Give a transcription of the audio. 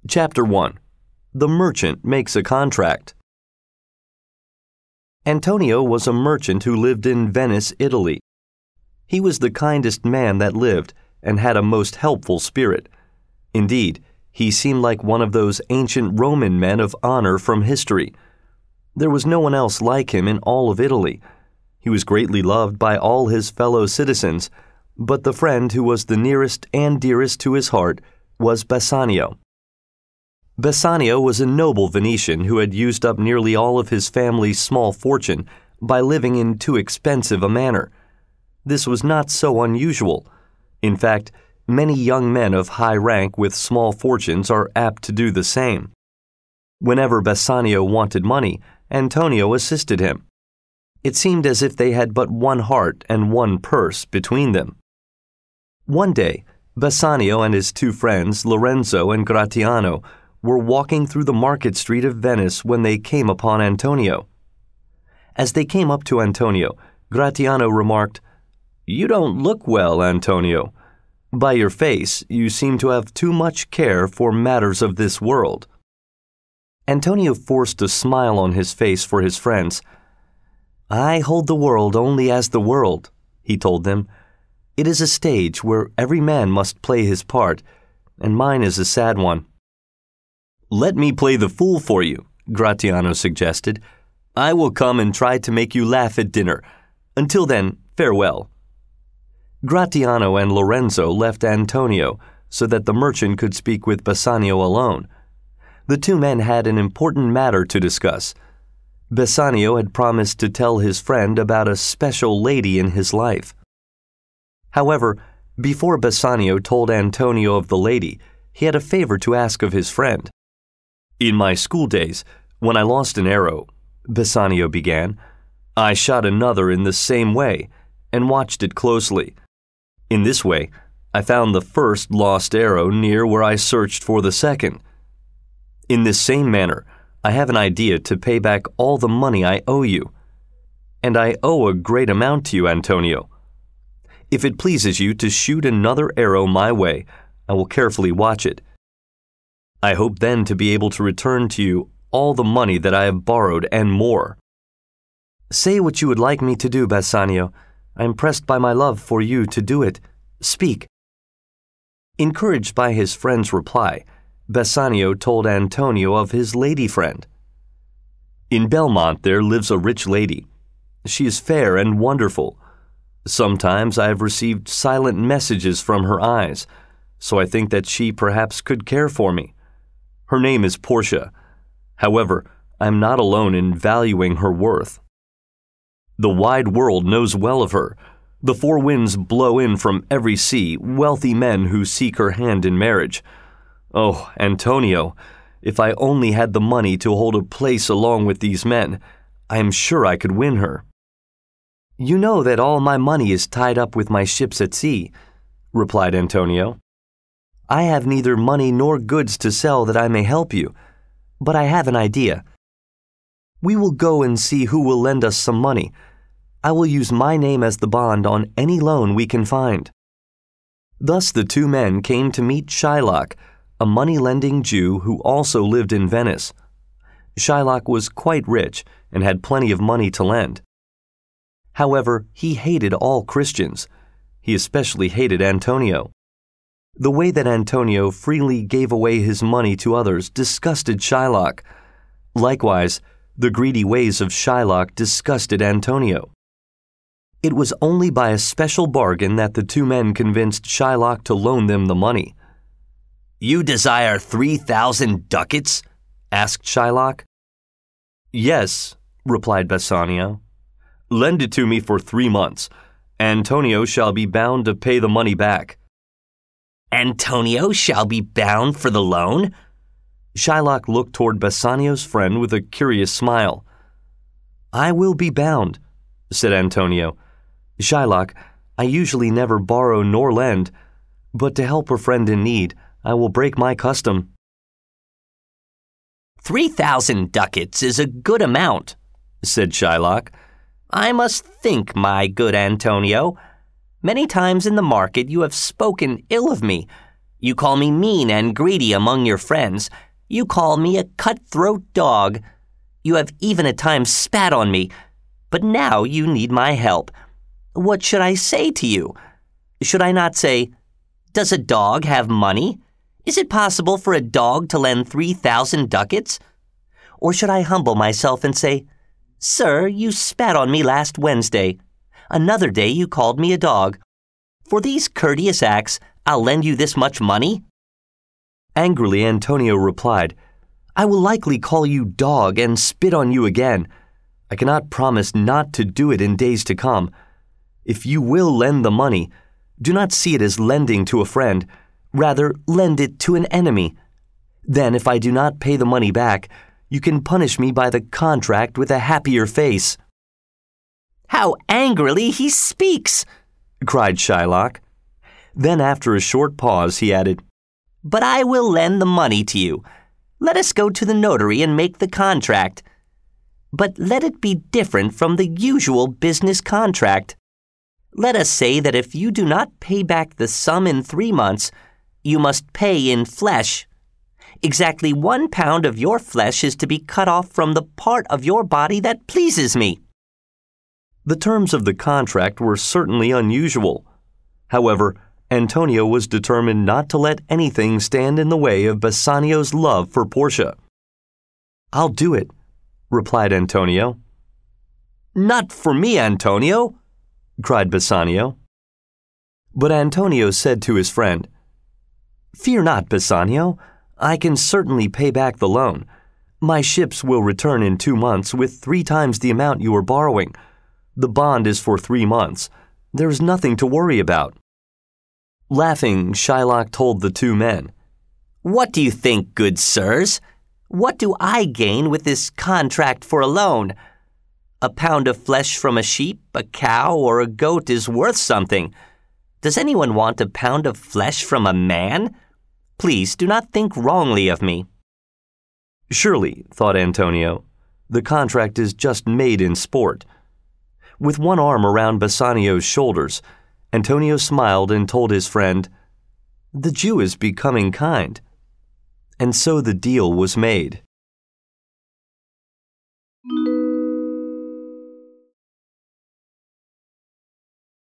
Chapter 1. The Merchant Makes a Contract. Antonio was a merchant who lived in Venice, Italy. He was the kindest man that lived and had a most helpful spirit. Indeed, he seemed like one of those ancient Roman men of honor from history. There was no one else like him in all of Italy. He was greatly loved by all his fellow citizens, but the friend who was the nearest and dearest to his heart was Bassanio. Bassanio was a noble Venetian who had used up nearly all of his family's small fortune by living in too expensive a manner. This was not so unusual. In fact, many young men of high rank with small fortunes are apt to do the same. Whenever Bassanio wanted money, Antonio assisted him. It seemed as if they had but one heart and one purse between them. One day, Bassanio and his two friends, Lorenzo and Gratiano, were walking through the market street of Venice when they came upon Antonio. As they came up to Antonio, Gratiano remarked, "You don't look well, Antonio. By your face, you seem to have too much care for matters of this world." Antonio forced a smile on his face for his friends. "I hold the world only as the world," he told them. "It is a stage where every man must play his part, and mine is a sad one." "Let me play the fool for you," Gratiano suggested. "I will come and try to make you laugh at dinner. Until then, farewell." Gratiano and Lorenzo left Antonio so that the merchant could speak with Bassanio alone. The two men had an important matter to discuss. Bassanio had promised to tell his friend about a special lady in his life. However, before Bassanio told Antonio of the lady, he had a favor to ask of his friend. "In my school days, when I lost an arrow," Bassanio began, "I shot another in the same way and watched it closely. In this way, I found the first lost arrow near where I searched for the second. In this same manner, I have an idea to pay back all the money I owe you. And I owe a great amount to you, Antonio. If it pleases you to shoot another arrow my way, I will carefully watch it. I hope then to be able to return to you all the money that I have borrowed and more." "Say what you would like me to do, Bassanio. I am pressed by my love for you to do it. Speak." Encouraged by his friend's reply, Bassanio told Antonio of his lady friend. "In Belmont there lives a rich lady. She is fair and wonderful. Sometimes I have received silent messages from her eyes, so I think that she perhaps could care for me. Her name is Portia. However, I am not alone in valuing her worth. The wide world knows well of her. The four winds blow in from every sea wealthy men who seek her hand in marriage. Oh, Antonio, if I only had the money to hold a place along with these men, I am sure I could win her." "You know that all my money is tied up with my ships at sea," replied Antonio. "I have neither money nor goods to sell that I may help you, but I have an idea. We will go and see who will lend us some money. I will use my name as the bond on any loan we can find." Thus the two men came to meet Shylock, a money-lending Jew who also lived in Venice. Shylock was quite rich and had plenty of money to lend. However, he hated all Christians. He especially hated Antonio. The way that Antonio freely gave away his money to others disgusted Shylock. Likewise, the greedy ways of Shylock disgusted Antonio. It was only by a special bargain that the two men convinced Shylock to loan them the money. "You desire 3,000 ducats?" asked Shylock. "Yes," replied Bassanio. "Lend it to me for 3 months. Antonio shall be bound to pay the money back." "Antonio shall be bound for the loan?" Shylock looked toward Bassanio's friend with a curious smile. "I will be bound," said Antonio. "Shylock, I usually never borrow nor lend, but to help a friend in need, I will break my custom." 3,000 ducats is a good amount," said Shylock. "I must think, my good Antonio. Many times in the market you have spoken ill of me, You call me mean and greedy among your friends. You call me a cutthroat dog. You have even at times spat on me. But now you need my help. What should I say to you? Should I not say, 'Does a dog have money? Is it possible for a dog to lend 3,000 ducats?' Or should I humble myself and say, 'Sir, you spat on me last Wednesday. Another day you called me a dog. For these courteous acts, I'll lend you this much money?'" Angrily, Antonio replied, "I will likely call you dog and spit on you again. I cannot promise not to do it in days to come. If you will lend the money, do not see it as lending to a friend. Rather, lend it to an enemy. Then, if I do not pay the money back, you can punish me by the contract with a happier face." "How angrily he speaks!" cried Shylock. Then, after a short pause, he added, "But I will lend the money to you. Let us go to the notary and make the contract. But let it be different from the usual business contract. Let us say that if you do not pay back the sum in 3 months, you must pay in flesh. Exactly 1 pound of your flesh is to be cut off from the part of your body that pleases me." The terms of the contract were certainly unusual. However, Antonio was determined not to let anything stand in the way of Bassanio's love for Portia. "I'll do it," replied Antonio. "Not for me, Antonio," cried Bassanio. But Antonio said to his friend, "Fear not, Bassanio. I can certainly pay back the loan. My ships will return in 2 months with 3 times the amount you are borrowing. The bond is for 3 months. There is nothing to worry about." Laughing, Shylock told the 2 men, "What do you think, good sirs? What do I gain with this contract for a loan? A pound of flesh from a sheep, a cow, or a goat is worth something. Does anyone want a pound of flesh from a man? Please do not think wrongly of me." Surely, thought Antonio, the contract is just made in sport. With one arm around Bassanio's shoulders, Antonio smiled and told his friend, "The Jew is becoming kind." And so the deal was made.